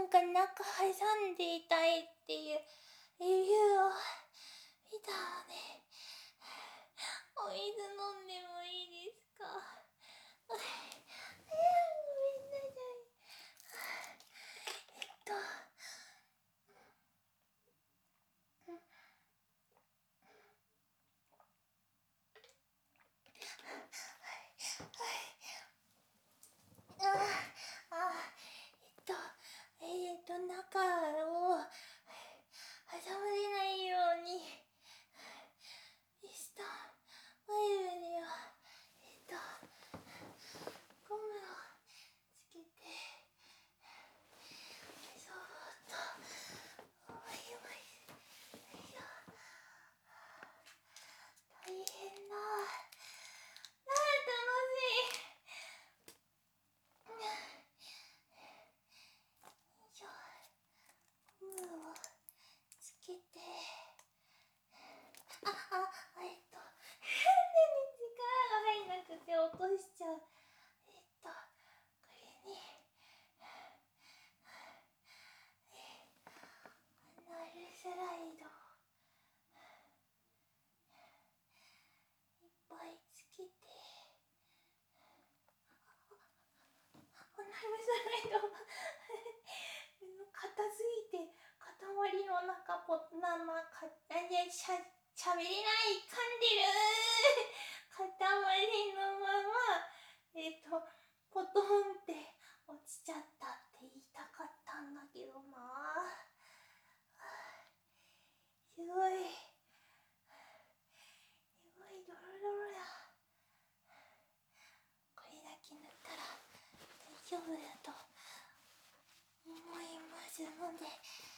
なんか中挟んでいたいっていうレビューを見たので、お水飲んでもいいですか？ごめんなさい。中を挟まれないように、ミストマイルには、ゴムをつけて、そーっと、思います。大変だ。楽しい。ゴムをつけて、手に力が入んなくて落としちゃう。これに、アナルスライドをいっぱいつけて、アナルスライド硬すぎて塊の中しゃべれない、噛んでる塊のままポトンって落ちちゃったって言いたかったんだけどな。すごいドロドロだ。これだけ塗ったら大丈夫だと思いますので、